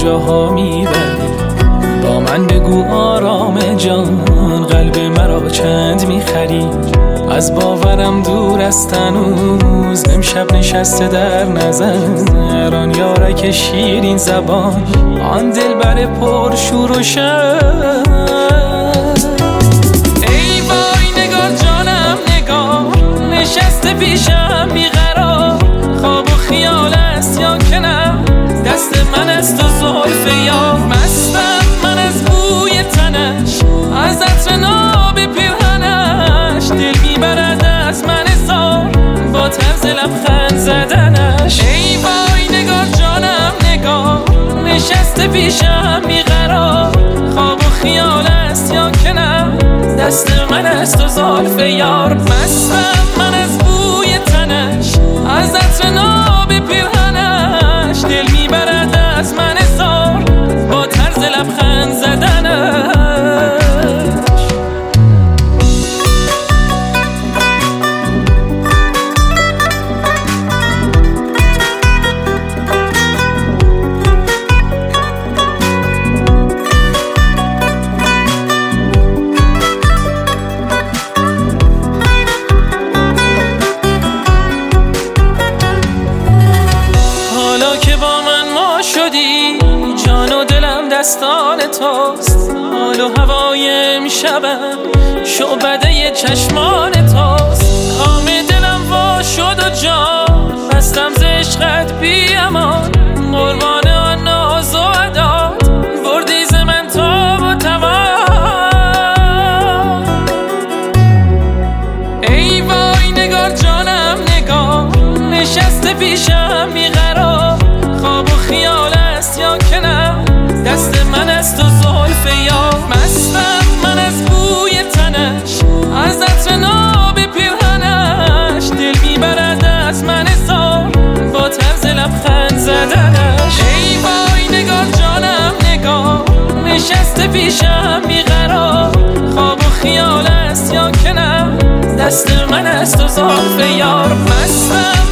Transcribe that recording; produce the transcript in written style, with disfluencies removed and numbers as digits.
کجاها میبری؟ با من بگو آرام جان، قلب مرا چند میخری؟ از باورم دور است هنوز، امشب نشسته در نظر آن یارک شیرین زبان، آن دلبر پر شور و شر. ای وای نگار جانم نگار، نشسته پیشم بیقرار، خواب و خیال است یا که نه؟ دست من است و زلف یار، مستم من از بوی تنش، از عطر ناب پیرهنش، دل میبرد از من زار با طرز لبخند زدنش. ای وای نگار جانم نگار، نشسته پیشم بیقرار، خواب و خیال است یا که نه؟ دست من است و زلف یار، مستم من از بوی تنش، از عطر ناب پیرهنش، دل میبرد از من زار با طرز لبخند زدنش. جان و دلم دستان توست، حال و هوای امشبم شعبده چشمان توست، کام دلم وا شد و جان بستم ز عشقت بی امان، قربان آن ناز و عدات بردی ز من تاب و توان. ای وای نگار جانم نگار، نشسته پیشم بیقرار، خواب و خیال است یا که نه؟ دست من است و زلف یار، مستم من از بوی تنش، از عطر ناب پیرهنش، دل میبرد از من زار با طرز لبخند زدنش. ای وای نگار جانم نگار، نشسته پیشم بیقرار، خواب و خیال است یا که نه؟ دست من است و زلف یار، مستم